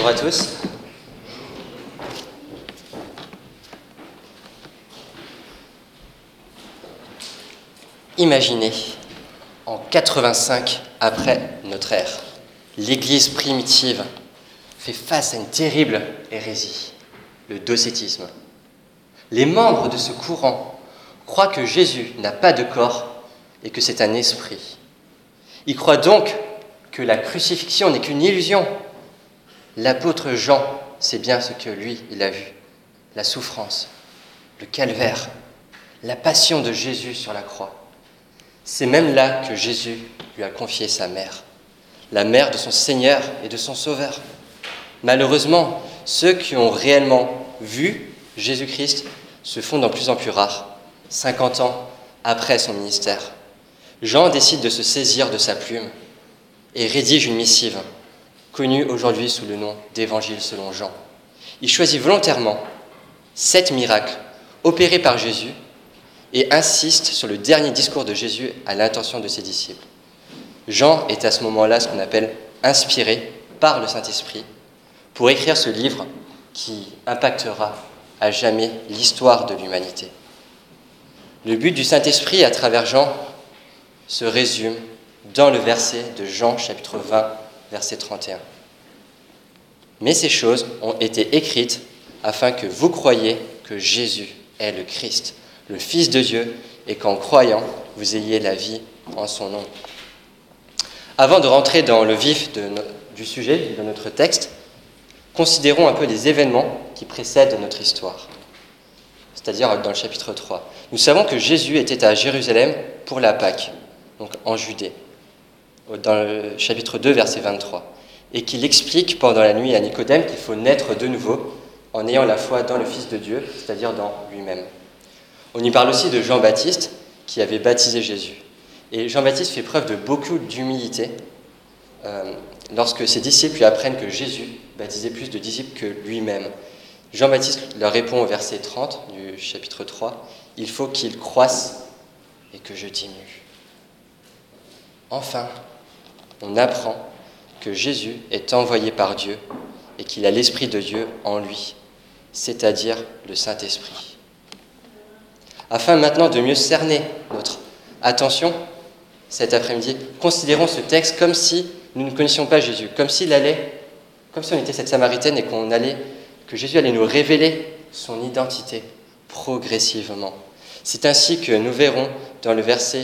Bonjour à tous. Imaginez, en 85 après notre ère, l'Église primitive fait face à une terrible hérésie, le docétisme. Les membres de ce courant croient que Jésus n'a pas de corps et que c'est un esprit. Ils croient donc que la crucifixion n'est qu'une illusion. L'apôtre Jean sait bien ce que lui, il a vu. La souffrance, le calvaire, la passion de Jésus sur la croix. C'est même là que Jésus lui a confié sa mère, la mère de son Seigneur et de son Sauveur. Malheureusement, ceux qui ont réellement vu Jésus-Christ se font de plus en plus rares, 50 ans après son ministère. Jean décide de se saisir de sa plume et rédige une missive, connue aujourd'hui sous le nom d'Évangile selon Jean. Il choisit volontairement 7 miracles opérés par Jésus et insiste sur le dernier discours de Jésus à l'intention de ses disciples. Jean est à ce moment-là ce qu'on appelle inspiré par le Saint-Esprit pour écrire ce livre qui impactera à jamais l'histoire de l'humanité. Le but du Saint-Esprit à travers Jean se résume dans le verset de Jean chapitre 20, verset 31. Mais ces choses ont été écrites afin que vous croyiez que Jésus est le Christ, le Fils de Dieu, et qu'en croyant, vous ayez la vie en son nom. Avant de rentrer dans le vif du sujet de notre texte, considérons un peu les événements qui précèdent notre histoire, c'est-à-dire dans le chapitre 3. Nous savons que Jésus était à Jérusalem pour la Pâque, donc en Judée, dans le chapitre 2, verset 23, et qu'il explique pendant la nuit à Nicodème qu'il faut naître de nouveau en ayant la foi dans le Fils de Dieu, c'est-à-dire dans lui-même. On y parle aussi de Jean-Baptiste qui avait baptisé Jésus. Et Jean-Baptiste fait preuve de beaucoup d'humilité lorsque ses disciples lui apprennent que Jésus baptisait plus de disciples que lui-même. Jean-Baptiste leur répond au verset 30 du chapitre 3, « Il faut qu'il croisse et que je diminue. » Enfin, on apprend que Jésus est envoyé par Dieu et qu'il a l'Esprit de Dieu en lui, c'est-à-dire le Saint-Esprit. Afin maintenant de mieux cerner notre attention cet après-midi, considérons ce texte comme si nous ne connaissions pas Jésus, comme si on était cette Samaritaine et que Jésus allait nous révéler son identité progressivement. C'est ainsi que nous verrons dans le verset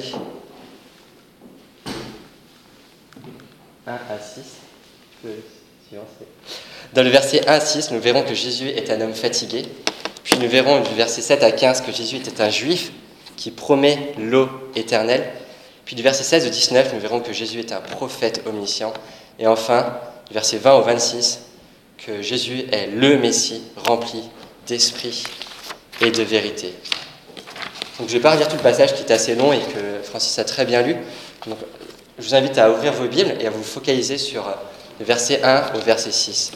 1 à 6, dans le verset 1 à 6, nous verrons que Jésus est un homme fatigué. Puis nous verrons du verset 7 à 15 que Jésus était un juif qui promet l'eau éternelle. Puis du verset 16 au 19, nous verrons que Jésus est un prophète omniscient. Et enfin, du verset 20 au 26, que Jésus est le Messie rempli d'esprit et de vérité. Donc je ne vais pas relire tout le passage qui est assez long et que Francis a très bien lu. Donc, je vous invite à ouvrir vos Bibles et à vous focaliser sur le verset 1 au verset 6.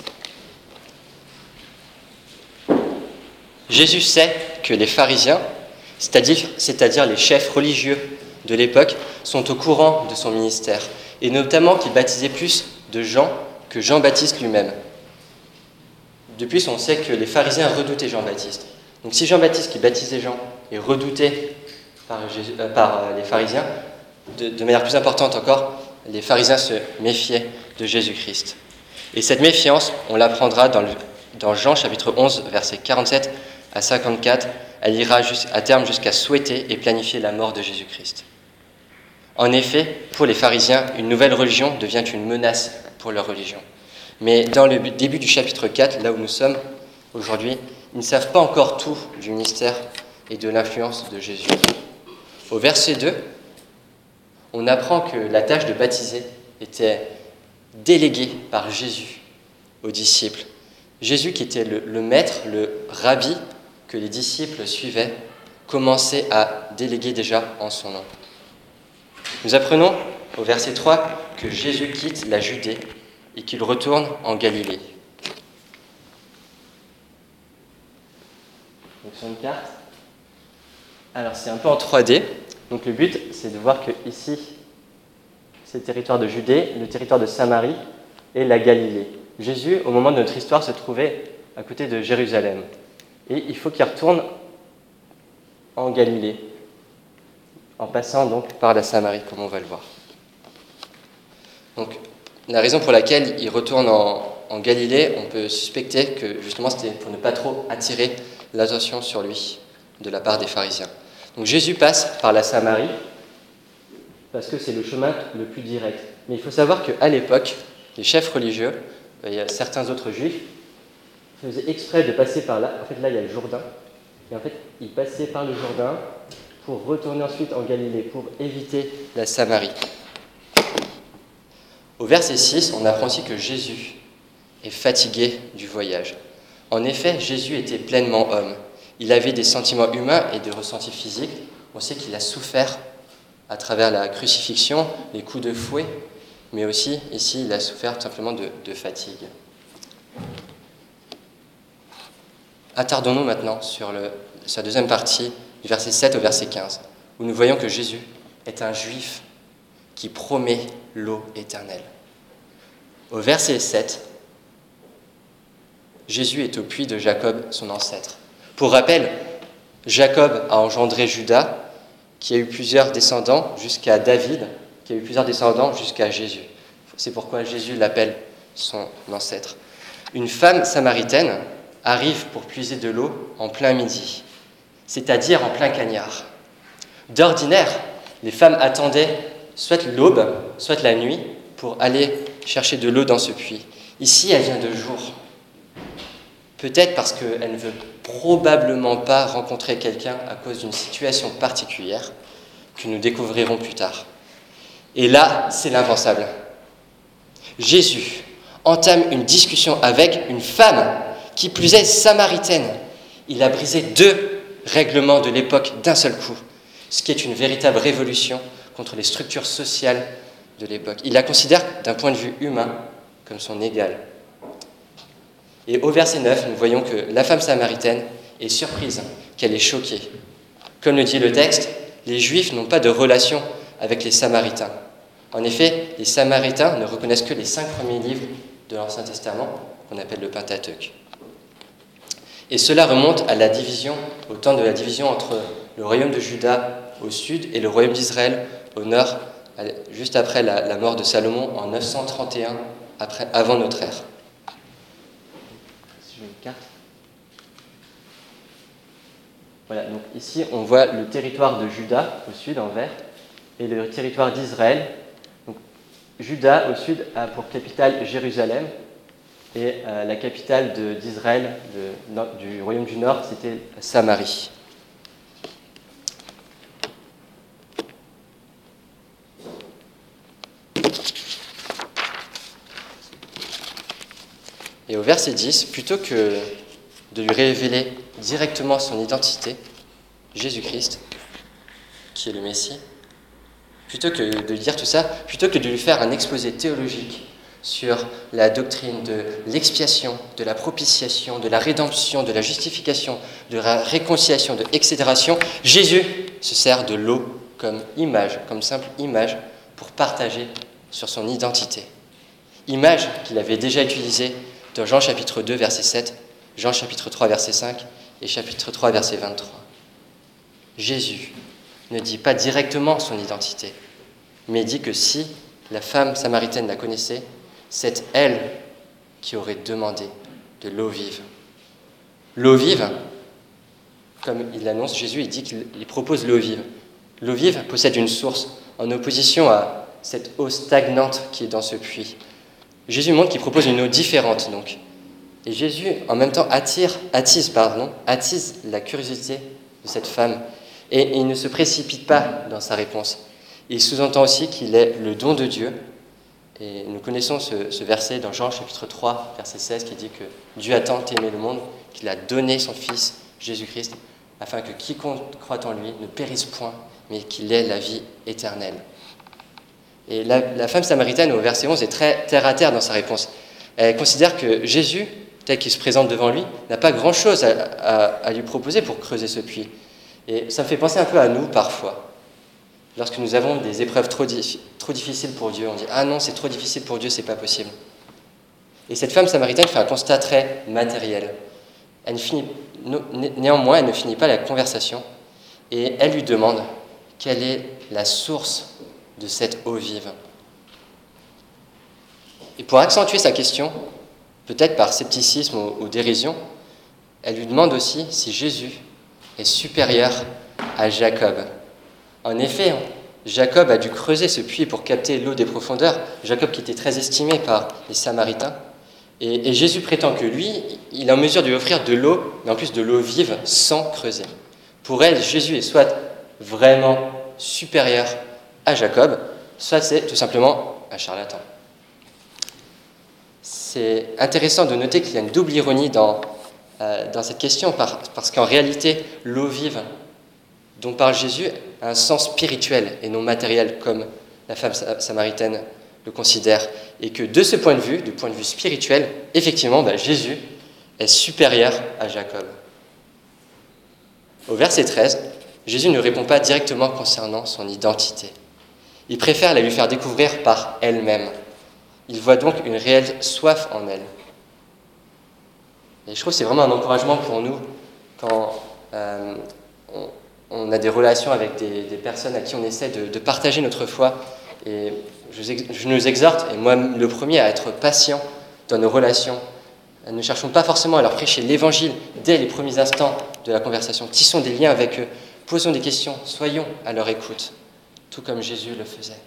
Jésus sait que les pharisiens, c'est-à-dire les chefs religieux de l'époque, sont au courant de son ministère, et notamment qu'il baptisait plus de gens que Jean-Baptiste lui-même. De plus, on sait que les pharisiens redoutaient Jean-Baptiste. Donc si Jean-Baptiste, qui baptisait Jean, est redouté par les pharisiens, de manière plus importante encore, les pharisiens se méfiaient de Jésus-Christ. Et cette méfiance, on l'apprendra dans Jean chapitre 11, versets 47 à 54, elle ira à terme jusqu'à souhaiter et planifier la mort de Jésus-Christ. En effet, pour les pharisiens, une nouvelle religion devient une menace pour leur religion. Mais dans le début du chapitre 4, là où nous sommes aujourd'hui, ils ne savent pas encore tout du mystère et de l'influence de Jésus. Au verset 2, on apprend que la tâche de baptiser était déléguée par Jésus aux disciples. Jésus, qui était le maître, le rabbi que les disciples suivaient, commençait à déléguer déjà en son nom. Nous apprenons au verset 3 que Jésus quitte la Judée et qu'il retourne en Galilée. Donc sur une carte, alors c'est un peu en 3D, donc le but c'est de voir que ici c'est le territoire de Judée, le territoire de Samarie et la Galilée. Jésus, au moment de notre histoire, se trouvait à côté de Jérusalem. Et il faut qu'il retourne en Galilée, en passant donc par la Samarie, comme on va le voir. Donc, la raison pour laquelle il retourne en Galilée, on peut suspecter que justement c'était pour ne pas trop attirer l'attention sur lui de la part des pharisiens. Donc Jésus passe par la Samarie parce que c'est le chemin le plus direct. Mais il faut savoir qu'à l'époque, les chefs religieux, il y a certains autres juifs, faisaient exprès de passer par là. En fait, là, il y a le Jourdain. Et en fait, ils passaient par le Jourdain pour retourner ensuite en Galilée, pour éviter la Samarie. Au verset 6, on apprend aussi que Jésus est fatigué du voyage. En effet, Jésus était pleinement homme. Il avait des sentiments humains et des ressentis physiques. On sait qu'il a souffert à travers la crucifixion, les coups de fouet, mais aussi, ici, il a souffert tout simplement de fatigue. Attardons-nous maintenant sur la deuxième partie, du verset 7 au verset 15, où nous voyons que Jésus est un juif qui promet l'eau éternelle. Au verset 7, Jésus est au puits de Jacob, son ancêtre. Pour rappel, Jacob a engendré Judas, qui a eu plusieurs descendants jusqu'à David, qui a eu plusieurs descendants jusqu'à Jésus. C'est pourquoi Jésus l'appelle son ancêtre. Une femme samaritaine arrive pour puiser de l'eau en plein midi, c'est-à-dire en plein cagnard. D'ordinaire, les femmes attendaient soit l'aube, soit la nuit, pour aller chercher de l'eau dans ce puits. Ici, elle vient de jour. Peut-être parce qu'elle ne veut probablement pas rencontrer quelqu'un à cause d'une situation particulière que nous découvrirons plus tard. Et là, c'est l'impensable. Jésus entame une discussion avec une femme, qui plus est samaritaine. Il a brisé 2 règlements de l'époque d'un seul coup, ce qui est une véritable révolution contre les structures sociales de l'époque. Il la considère d'un point de vue humain comme son égale. Et au verset 9, nous voyons que la femme samaritaine est surprise, qu'elle est choquée. Comme le dit le texte, les Juifs n'ont pas de relation avec les Samaritains. En effet, les Samaritains ne reconnaissent que les 5 premiers livres de l'Ancien Testament, qu'on appelle le Pentateuque. Et cela remonte au temps de la division entre le royaume de Juda au sud et le royaume d'Israël au nord, juste après la mort de Salomon en 931 avant notre ère. Voilà, donc ici on voit le territoire de Juda au sud en vert et le territoire d'Israël. Donc, Juda au sud a pour capitale Jérusalem et la capitale d'Israël, du royaume du Nord, c'était Samarie. Et au verset 10, plutôt que de lui révéler directement son identité, Jésus-Christ, qui est le Messie, plutôt que de lui dire tout ça, plutôt que de lui faire un exposé théologique sur la doctrine de l'expiation, de la propitiation, de la rédemption, de la justification, de la réconciliation, de l'excédération, Jésus se sert de l'eau comme image, comme simple image, pour partager sur son identité. Image qu'il avait déjà utilisée dans Jean chapitre 2, verset 7, Jean chapitre 3, verset 5 et chapitre 3, verset 23. Jésus ne dit pas directement son identité, mais dit que si la femme samaritaine la connaissait, c'est elle qui aurait demandé de l'eau vive. L'eau vive, comme il l'annonce, Jésus, il dit qu'il propose l'eau vive. L'eau vive possède une source, en opposition à cette eau stagnante qui est dans ce puits. Jésus montre qu'il propose une eau différente, donc. Et Jésus, en même temps, attise la curiosité de cette femme. Et il ne se précipite pas dans sa réponse. Il sous-entend aussi qu'il est le don de Dieu. Et nous connaissons ce verset dans Jean chapitre 3, verset 16, qui dit que Dieu a tant aimé le monde qu'il a donné son Fils, Jésus-Christ, afin que quiconque croit en lui ne périsse point, mais qu'il ait la vie éternelle. Et la femme samaritaine, au verset 11, est très terre-à-terre dans sa réponse. Elle considère que Jésus, tel qu'il se présente devant lui, n'a pas grand-chose à lui proposer pour creuser ce puits. Et ça me fait penser un peu à nous, parfois. Lorsque nous avons des épreuves trop difficiles pour Dieu, on dit « Ah non, c'est trop difficile pour Dieu, c'est pas possible. » Et cette femme samaritaine fait un constat très matériel. Néanmoins, elle ne finit pas la conversation et elle lui demande quelle est la source de cette eau vive. Et pour accentuer sa question, peut-être par scepticisme ou dérision, elle lui demande aussi si Jésus est supérieur à Jacob. En effet, Jacob a dû creuser ce puits pour capter l'eau des profondeurs, Jacob qui était très estimé par les Samaritains. Et Jésus prétend que lui, il est en mesure de lui offrir de l'eau, mais en plus de l'eau vive, sans creuser. Pour elle, Jésus est soit vraiment supérieur à Jacob, soit c'est tout simplement un charlatan. C'est intéressant de noter qu'il y a une double ironie dans cette question, parce qu'en réalité, l'eau vive dont parle Jésus a un sens spirituel et non matériel, comme la femme samaritaine le considère, et que de ce point de vue, du point de vue spirituel, effectivement, Jésus est supérieur à Jacob. Au verset 13, Jésus ne répond pas directement concernant son identité. Il préfère la lui faire découvrir par elle-même. Il voit donc une réelle soif en elle. Et je trouve que c'est vraiment un encouragement pour nous quand on a des relations avec des personnes à qui on essaie de partager notre foi. Et je nous exhorte, et moi le premier, à être patient dans nos relations. Ne cherchons pas forcément à leur prêcher l'évangile dès les premiers instants de la conversation. Tissons des liens avec eux, posons des questions, soyons à leur écoute, tout comme Jésus le faisait.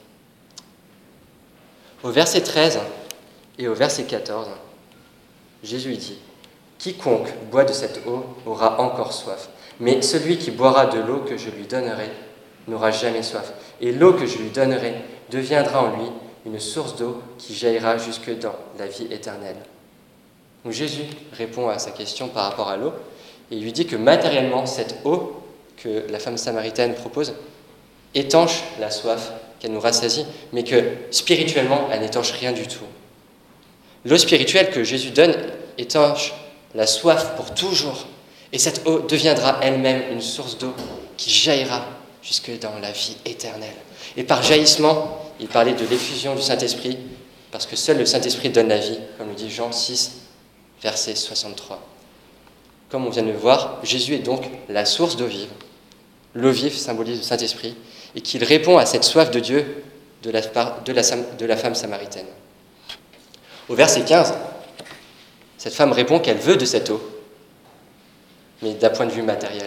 Au verset 13 et au verset 14, Jésus dit « Quiconque boit de cette eau aura encore soif, mais celui qui boira de l'eau que je lui donnerai n'aura jamais soif. Et l'eau que je lui donnerai deviendra en lui une source d'eau qui jaillira jusque dans la vie éternelle. » Donc Jésus répond à sa question par rapport à l'eau, et il lui dit que matériellement, cette eau que la femme samaritaine propose étanche la soif qu'elle nous rassasie, mais que spirituellement, elle n'étanche rien du tout. L'eau spirituelle que Jésus donne étanche la soif pour toujours, et cette eau deviendra elle-même une source d'eau qui jaillira jusque dans la vie éternelle. Et par jaillissement, il parlait de l'effusion du Saint-Esprit, parce que seul le Saint-Esprit donne la vie, comme le dit Jean 6, verset 63. Comme on vient de le voir, Jésus est donc la source d'eau vive. L'eau vive symbolise le Saint-Esprit, et qu'il répond à cette soif de Dieu de la femme samaritaine. Au verset 15, cette femme répond qu'elle veut de cette eau, mais d'un point de vue matériel.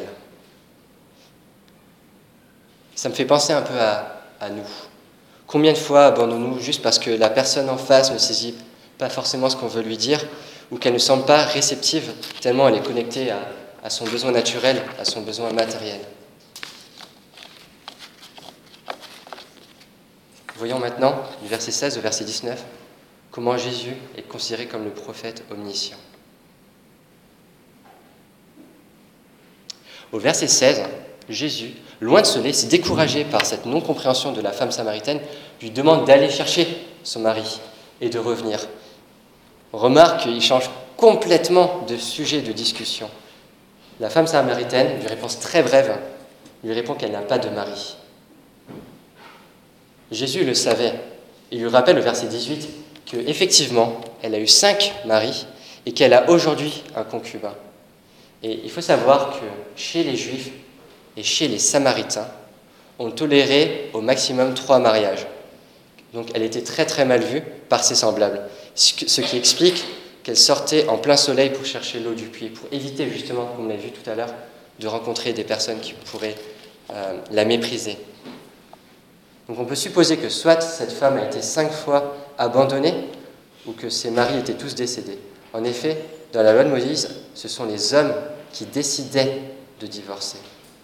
Ça me fait penser un peu à nous. Combien de fois abandonnons-nous juste parce que la personne en face ne saisit pas forcément ce qu'on veut lui dire, ou qu'elle ne semble pas réceptive, tellement elle est connectée à son besoin naturel, à son besoin matériel. Voyons maintenant, du verset 16 au verset 19, comment Jésus est considéré comme le prophète omniscient. Au verset 16, Jésus, loin de se laisser décourager par cette non-compréhension de la femme samaritaine, lui demande d'aller chercher son mari et de revenir. On remarque qu'il change complètement de sujet de discussion. La femme samaritaine lui répond très brève, lui répond qu'elle n'a pas de mari. Jésus le savait. Il lui rappelle au verset 18 qu'effectivement, elle a eu 5 maris et qu'elle a aujourd'hui un concubin. Et il faut savoir que chez les Juifs et chez les Samaritains, on tolérait au maximum 3 mariages. Donc elle était très très mal vue par ses semblables. Ce qui explique qu'elle sortait en plein soleil pour chercher l'eau du puits, pour éviter justement, comme on l'a vu tout à l'heure, de rencontrer des personnes qui pourraient la mépriser. Donc on peut supposer que soit cette femme a été 5 fois abandonnée, ou que ses maris étaient tous décédés. En effet, dans la loi de Moïse, ce sont les hommes qui décidaient de divorcer.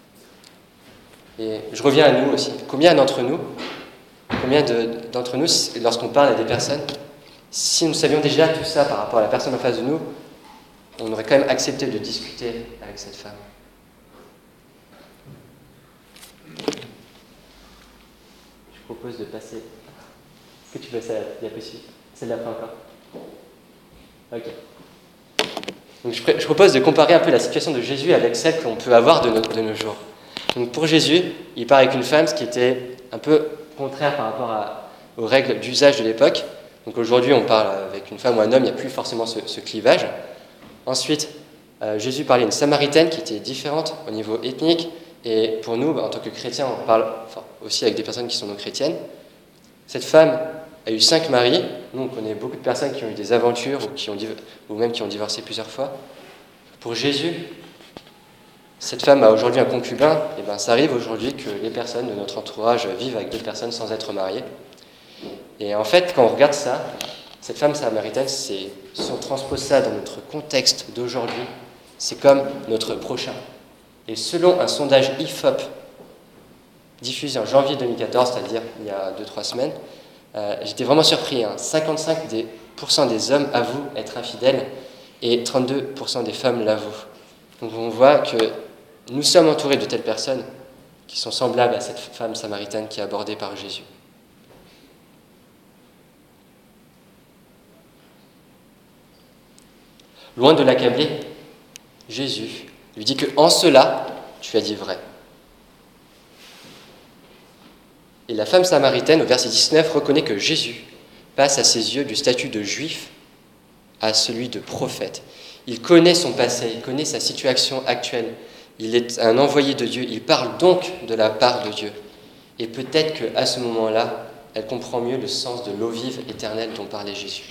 Et je reviens à nous aussi. Combien d'entre nous, lorsqu'on parle à des personnes, si nous savions déjà tout ça par rapport à la personne en face de nous, on aurait quand même accepté de discuter avec cette femme. Je propose de passer. Est-ce que tu veux la diapositive? Celle d'après encore? Ok. Donc je propose de comparer un peu la situation de Jésus avec celle qu'on peut avoir de nos jours. Donc pour Jésus, il part avec une femme, ce qui était un peu contraire par rapport aux règles d'usage de l'époque. Donc aujourd'hui, on parle avec une femme ou un homme, il n'y a plus forcément ce clivage. Ensuite, Jésus parlait d'une Samaritaine qui était différente au niveau ethnique. Et pour nous, en tant que chrétiens, on parle aussi avec des personnes qui sont non chrétiennes. Cette femme a eu 5 maris. Nous, on connaît beaucoup de personnes qui ont eu des aventures ou même qui ont divorcé plusieurs fois. Pour Jésus, cette femme a aujourd'hui un concubin. Et bien, ça arrive aujourd'hui que les personnes de notre entourage vivent avec d'autres personnes sans être mariées. Et en fait, quand on regarde ça, cette femme samaritaine, si on transpose ça dans notre contexte d'aujourd'hui, c'est comme notre prochain. Et selon un sondage IFOP diffusé en janvier 2014, c'est-à-dire il y a 2-3 semaines, j'étais vraiment surpris. 55% des hommes avouent être infidèles et 32% des femmes l'avouent. Donc on voit que nous sommes entourés de telles personnes qui sont semblables à cette femme samaritaine qui est abordée par Jésus. Loin de l'accabler, Jésus lui dit que en cela, tu as dit vrai. Et la femme samaritaine, au verset 19, reconnaît que Jésus passe à ses yeux du statut de juif à celui de prophète. Il connaît son passé, il connaît sa situation actuelle. Il est un envoyé de Dieu, il parle donc de la part de Dieu. Et peut-être qu'à ce moment-là, elle comprend mieux le sens de l'eau vive éternelle dont parlait Jésus.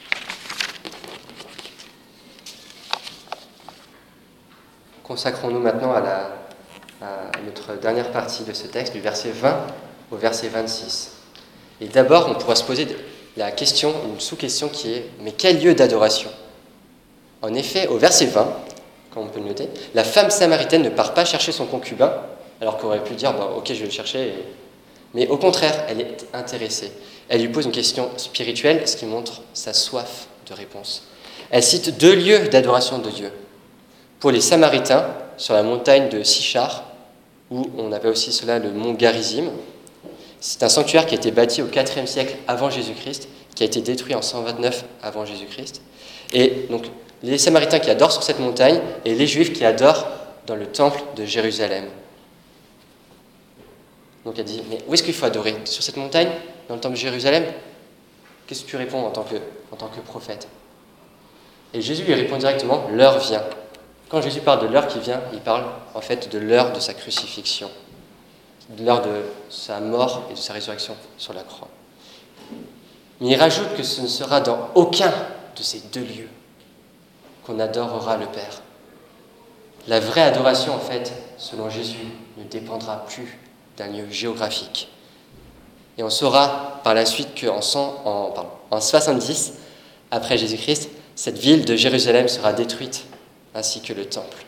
Consacrons-nous maintenant à notre dernière partie de ce texte, du verset 20 au verset 26. Et d'abord, on pourra se poser la question, une sous-question qui est « Mais quel lieu d'adoration ?» En effet, au verset 20, comme on peut le noter, la femme samaritaine ne part pas chercher son concubin, alors qu'on aurait pu dire « Ok, je vais le chercher ». Mais au contraire, elle est intéressée. Elle lui pose une question spirituelle, ce qui montre sa soif de réponse. Elle cite 2 lieux d'adoration de Dieu. Pour les Samaritains, sur la montagne de Sichar, où on appelle aussi cela le mont Garizim, c'est un sanctuaire qui a été bâti au IVe siècle avant Jésus-Christ, qui a été détruit en 129 avant Jésus-Christ. Et donc, les Samaritains qui adorent sur cette montagne et les Juifs qui adorent dans le temple de Jérusalem. Donc elle dit, mais où est-ce qu'il faut adorer ? Sur cette montagne ? Dans le temple de Jérusalem ? Qu'est-ce que tu réponds en tant que prophète ? Et Jésus lui répond directement, l'heure vient. Quand Jésus parle de l'heure qui vient, il parle en fait de l'heure de sa crucifixion, de l'heure de sa mort et de sa résurrection sur la croix. Mais il rajoute que ce ne sera dans aucun de ces 2 lieux qu'on adorera le Père. La vraie adoration, en fait, selon Jésus, ne dépendra plus d'un lieu géographique. Et on saura par la suite qu'en 70, après Jésus-Christ, cette ville de Jérusalem sera détruite, ainsi que le temple.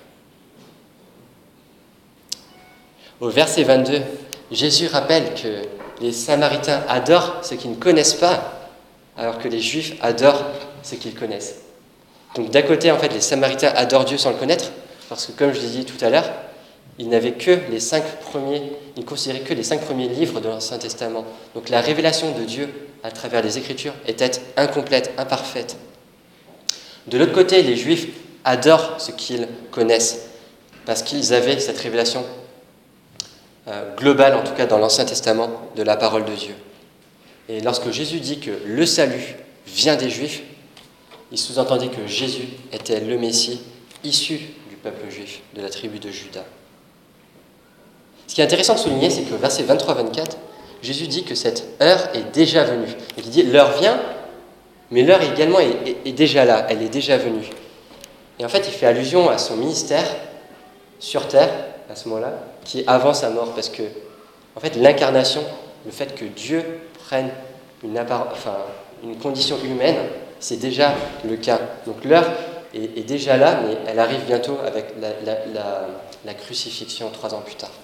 Au verset 22, Jésus rappelle que les Samaritains adorent ce qu'ils ne connaissent pas, alors que les Juifs adorent ce qu'ils connaissent. Donc d'un côté, en fait, les Samaritains adorent Dieu sans le connaître, parce que comme je l'ai dit tout à l'heure, ils n'avaient que les 5 premiers, ils considéraient que les 5 premiers livres de l'Ancien Testament. Donc la révélation de Dieu à travers les Écritures était incomplète, imparfaite. De l'autre côté, les Juifs adorent ce qu'ils connaissent, parce qu'ils avaient cette révélation globale, en tout cas dans l'Ancien Testament, de la parole de Dieu. Et lorsque Jésus dit que le salut vient des Juifs, il sous-entendait que Jésus était le Messie issu du peuple juif, de la tribu de Juda. Ce qui est intéressant de souligner, c'est qu'au verset 23-24, Jésus dit que cette heure est déjà venue. Donc il dit, l'heure vient, mais l'heure également est déjà là, elle est déjà venue. Et en fait, il fait allusion à son ministère sur terre, à ce moment-là, qui est avant sa mort, parce que, en fait, l'incarnation, le fait que Dieu prenne une condition humaine, c'est déjà le cas. Donc l'heure est déjà là, mais elle arrive bientôt avec la crucifixion 3 ans plus tard.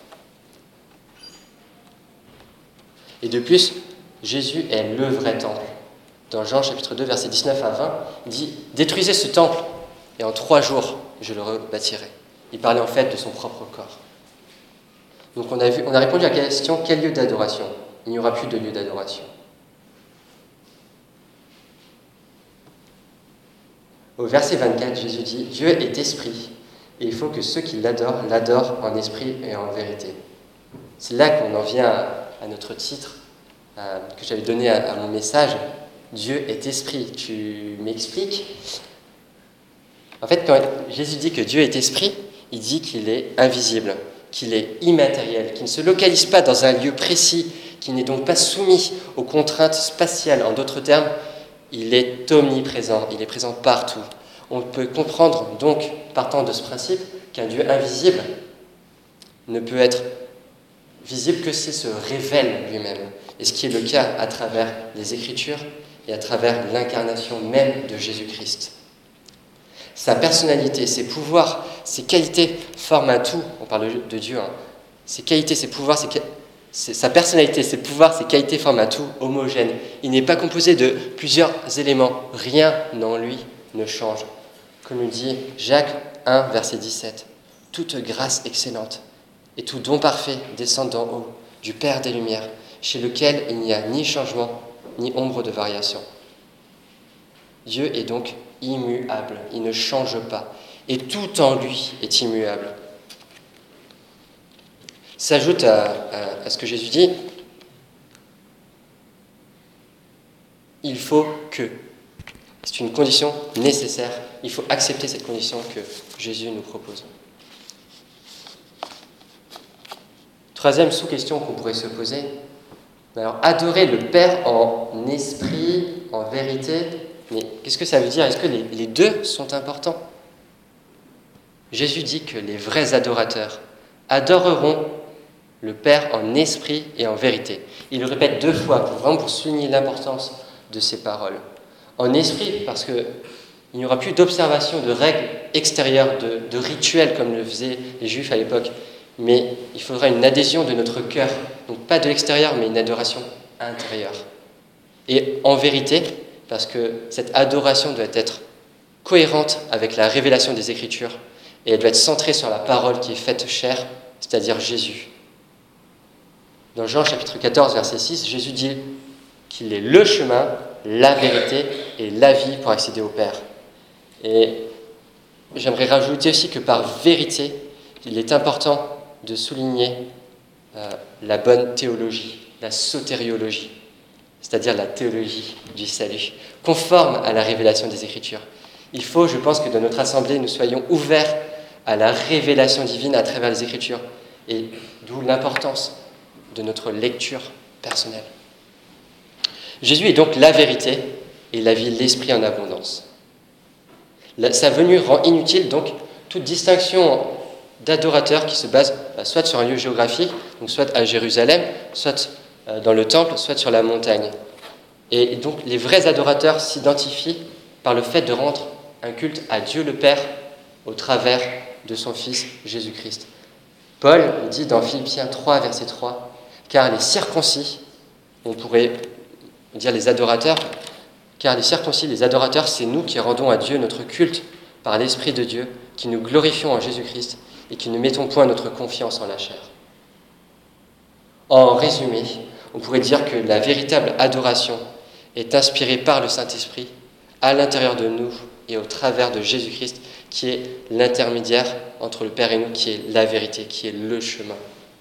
Et de plus, Jésus est le vrai temple. Dans Jean chapitre 2, versets 19 à 20, il dit « Détruisez ce temple, et en 3 jours, je le rebâtirai. » Il parlait en fait de son propre corps. Donc on a répondu à la question « Quel lieu d'adoration ?» Il n'y aura plus de lieu d'adoration. Au verset 24, Jésus dit « Dieu est esprit, et il faut que ceux qui l'adorent, l'adorent en esprit et en vérité. » C'est là qu'on en vient à notre titre que j'avais donné à mon message. Dieu est esprit. Tu m'expliques? En fait, quand Jésus dit que Dieu est esprit, il dit qu'il est invisible, qu'il est immatériel, qu'il ne se localise pas dans un lieu précis, qu'il n'est donc pas soumis aux contraintes spatiales. En d'autres termes, il est omniprésent, il est présent partout. On peut comprendre donc, partant de ce principe, qu'un Dieu invisible ne peut être visible que s'il se révèle lui-même. Et ce qui est le cas à travers les Écritures et à travers l'incarnation même de Jésus-Christ. Sa personnalité, ses pouvoirs, ses qualités forment un tout. On parle de Dieu. Ses qualités, ses pouvoirs, sa personnalité, ses pouvoirs, ses qualités forment un tout homogène. Il n'est pas composé de plusieurs éléments. Rien en lui ne change. Comme le dit Jacques 1, verset 17. Toute grâce excellente et tout don parfait descend d'en haut, du Père des Lumières, chez lequel il n'y a ni changement, ni ombre de variation. Dieu est donc immuable, il ne change pas, et tout en lui est immuable. S'ajoute à ce que Jésus dit, il faut que. C'est une condition nécessaire, il faut accepter cette condition que Jésus nous propose. Troisième sous-question qu'on pourrait se poser, alors adorer le Père en esprit, en vérité, mais qu'est-ce que ça veut dire? Est-ce que les deux sont importants? Jésus dit que les vrais adorateurs adoreront le Père en esprit et en vérité. Il le répète 2 fois, pour souligner l'importance de ces paroles. En esprit, parce qu'il n'y aura plus d'observation de règles extérieures, de rituels comme le faisaient les Juifs à l'époque, mais il faudra une adhésion de notre cœur, donc pas de l'extérieur, mais une adoration intérieure. Et en vérité, parce que cette adoration doit être cohérente avec la révélation des Écritures, et elle doit être centrée sur la parole qui est faite chair, c'est-à-dire Jésus. Dans Jean chapitre 14, verset 6, Jésus dit qu'il est le chemin, la vérité et la vie pour accéder au Père. Et j'aimerais rajouter aussi que par vérité, il est important de souligner la bonne théologie, la sotériologie, c'est-à-dire la théologie du salut, conforme à la révélation des Écritures. Il faut, je pense, que dans notre assemblée, nous soyons ouverts à la révélation divine à travers les Écritures, et d'où l'importance de notre lecture personnelle. Jésus est donc la vérité et la vie, l'esprit en abondance. Sa venue rend inutile donc toute distinction d'adorateurs qui se basent soit sur un lieu géographique, donc soit à Jérusalem, soit dans le temple, soit sur la montagne. Et donc les vrais adorateurs s'identifient par le fait de rendre un culte à Dieu le Père au travers de son Fils Jésus-Christ. Paul dit dans Philippiens 3, verset 3, « Car les circoncis, on pourrait dire les adorateurs, car les circoncis, les adorateurs, c'est nous qui rendons à Dieu notre culte par l'Esprit de Dieu, qui nous glorifions en Jésus-Christ et qui ne mettons point notre confiance en la chair. » En résumé, on pourrait dire que la véritable adoration est inspirée par le Saint-Esprit à l'intérieur de nous et au travers de Jésus-Christ, qui est l'intermédiaire entre le Père et nous, qui est la vérité, qui est le chemin.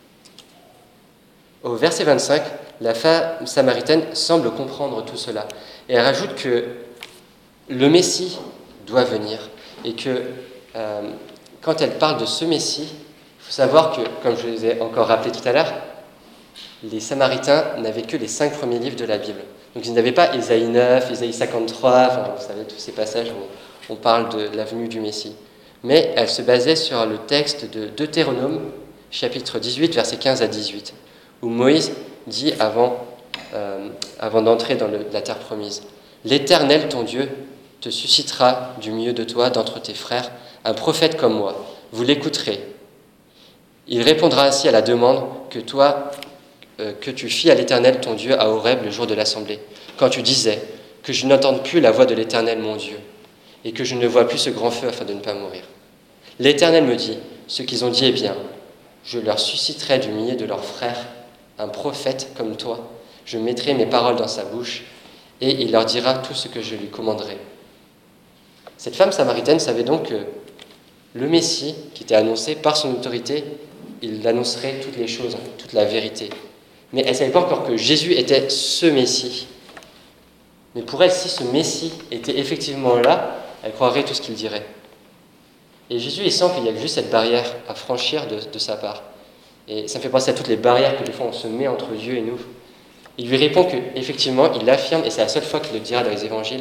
Au verset 25, la femme samaritaine semble comprendre tout cela. Et elle rajoute que le Messie doit venir et que quand elle parle de ce Messie, il faut savoir que, comme je les ai encore rappelé tout à l'heure, les Samaritains n'avaient que les 5 premiers livres de la Bible. Donc ils n'avaient pas Ésaïe 9, Ésaïe 53, enfin, vous savez, tous ces passages où on parle de la venue du Messie. Mais elle se basait sur le texte de Deutéronome, chapitre 18, versets 15 à 18, où Moïse dit avant d'entrer dans la terre promise, « L'Éternel, ton Dieu, te suscitera du milieu de toi, d'entre tes frères, un prophète comme moi. Vous l'écouterez. Il répondra ainsi à la demande que tu fis à l'Éternel, ton Dieu, à Horeb, le jour de l'assemblée, quand tu disais que je n'entende plus la voix de l'Éternel, mon Dieu, et que je ne vois plus ce grand feu afin de ne pas mourir. L'Éternel me dit, ce qu'ils ont dit est bien. Je leur susciterai du milieu de leurs frères un prophète comme toi. Je mettrai mes paroles dans sa bouche, et il leur dira tout ce que je lui commanderai. » Cette femme samaritaine savait donc que le Messie, qui était annoncé par son autorité, il annoncerait toutes les choses, toute la vérité. Mais elle ne savait pas encore que Jésus était ce Messie. Mais pour elle, si ce Messie était effectivement là, elle croirait tout ce qu'il dirait. Et Jésus, il sent qu'il y a juste cette barrière à franchir de sa part. Et ça me fait penser à toutes les barrières que des fois on se met entre Dieu et nous. Il lui répond qu'effectivement, il l'affirme, et c'est la seule fois qu'il le dira dans les évangiles,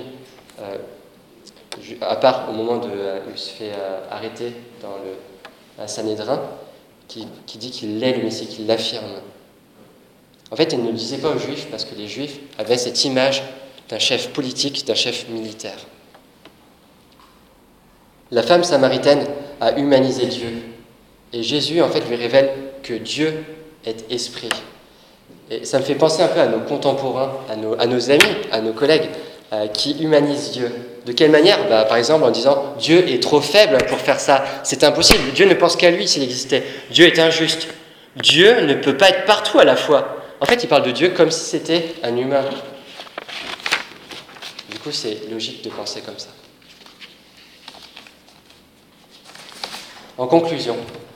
à part au moment où il se fait arrêter dans le Sanhédrin, qui dit qu'il est le Messie, qu'il l'affirme. En fait, il ne le disait pas aux Juifs parce que les Juifs avaient cette image d'un chef politique, d'un chef militaire. La femme samaritaine a humanisé Dieu. Et Jésus, en fait, lui révèle que Dieu est esprit. Et ça me fait penser un peu à nos contemporains, à nos amis, à nos collègues qui humanisent Dieu. De quelle manière ? Par exemple, en disant « Dieu est trop faible pour faire ça. C'est impossible. Dieu ne pense qu'à lui s'il existait. Dieu est injuste. Dieu ne peut pas être partout à la fois. » En fait, il parle de Dieu comme si c'était un humain. Du coup, c'est logique de penser comme ça. En conclusion,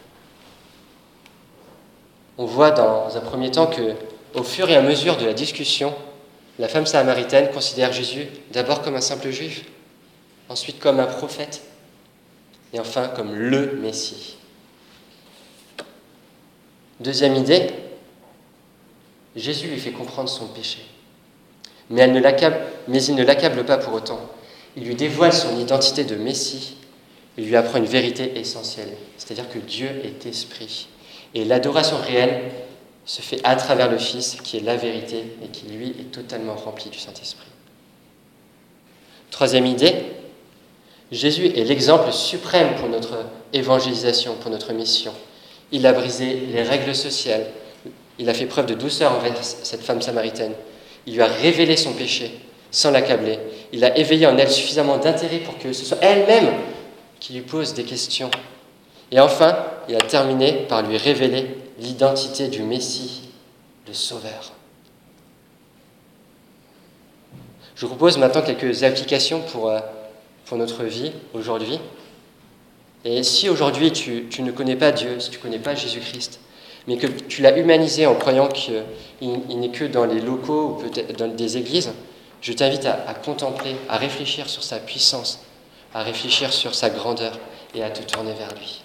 on voit dans un premier temps que, au fur et à mesure de la discussion, la femme samaritaine considère Jésus d'abord comme un simple juif, ensuite comme un prophète, et enfin comme le Messie. Deuxième idée, Jésus lui fait comprendre son péché. Mais il ne l'accable pas pour autant. Il lui dévoile son identité de Messie. Il lui apprend une vérité essentielle, c'est-à-dire que Dieu est esprit. Et l'adoration réelle se fait à travers le Fils, qui est la vérité, et qui, lui, est totalement rempli du Saint-Esprit. Troisième idée, Jésus est l'exemple suprême pour notre évangélisation, pour notre mission. Il a brisé les règles sociales. Il a fait preuve de douceur envers cette femme samaritaine. Il lui a révélé son péché sans l'accabler. Il a éveillé en elle suffisamment d'intérêt pour que ce soit elle-même qui lui pose des questions. Et enfin, il a terminé par lui révéler l'identité du Messie, le Sauveur. Je vous propose maintenant quelques applications pour notre vie aujourd'hui. Et si aujourd'hui tu ne connais pas Dieu, si tu ne connais pas Jésus-Christ, mais que tu l'as humanisé en croyant qu'il n'est que dans les locaux ou peut-être dans des églises, je t'invite à contempler, à réfléchir sur sa puissance, à réfléchir sur sa grandeur et à te tourner vers lui.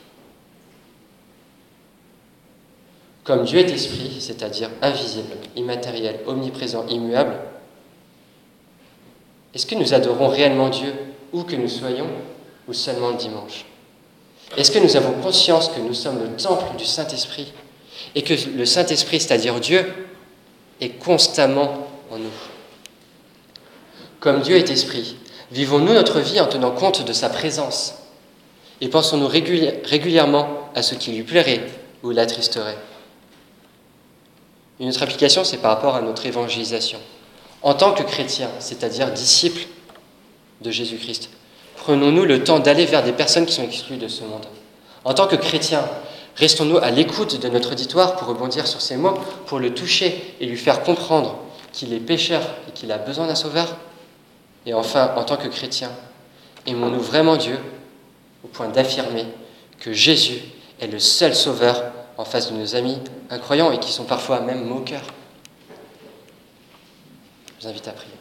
Comme Dieu est esprit, c'est-à-dire invisible, immatériel, omniprésent, immuable, est-ce que nous adorons réellement Dieu où que nous soyons ou seulement le dimanche ? Est-ce que nous avons conscience que nous sommes le temple du Saint-Esprit et que le Saint-Esprit, c'est-à-dire Dieu, est constamment en nous ? Comme Dieu est esprit, vivons-nous notre vie en tenant compte de sa présence et pensons-nous régulièrement à ce qui lui plairait ou l'attristerait ? Une autre application, c'est par rapport à notre évangélisation. En tant que chrétiens, c'est-à-dire disciples de Jésus-Christ, prenons-nous le temps d'aller vers des personnes qui sont exclues de ce monde. En tant que chrétiens, restons-nous à l'écoute de notre auditoire pour rebondir sur ces mots, pour le toucher et lui faire comprendre qu'il est pécheur et qu'il a besoin d'un sauveur. Et enfin, en tant que chrétiens, aimons-nous vraiment Dieu au point d'affirmer que Jésus est le seul sauveur en face de nos amis incroyants et qui sont parfois même moqueurs. Je vous invite à prier.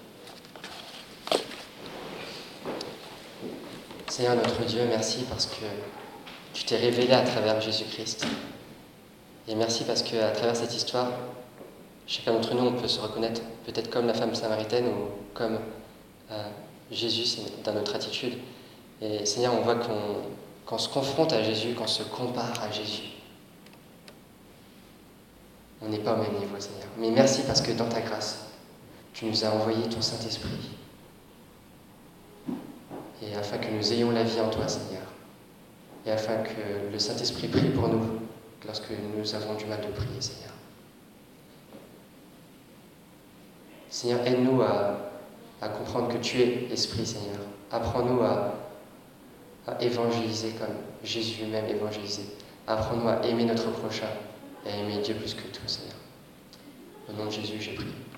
Seigneur notre Dieu, merci parce que tu t'es révélé à travers Jésus-Christ. Et merci parce qu'à travers cette histoire, chacun d'entre nous, on peut se reconnaître peut-être comme la femme samaritaine ou comme Jésus, c'est dans notre attitude. Et Seigneur, on voit qu'on se confronte à Jésus, qu'on se compare à Jésus. On n'est pas au même niveau, Seigneur. Mais merci parce que dans ta grâce, tu nous as envoyé ton Saint-Esprit. Et afin que nous ayons la vie en toi, Seigneur. Et afin que le Saint-Esprit prie pour nous lorsque nous avons du mal de prier, Seigneur. Seigneur, aide-nous à comprendre que tu es Esprit, Seigneur. Apprends-nous à évangéliser comme Jésus lui-même évangélisé. Apprends-nous à aimer notre prochain et à aimer Dieu plus que tout, Seigneur. Au nom de Jésus, j'ai prié.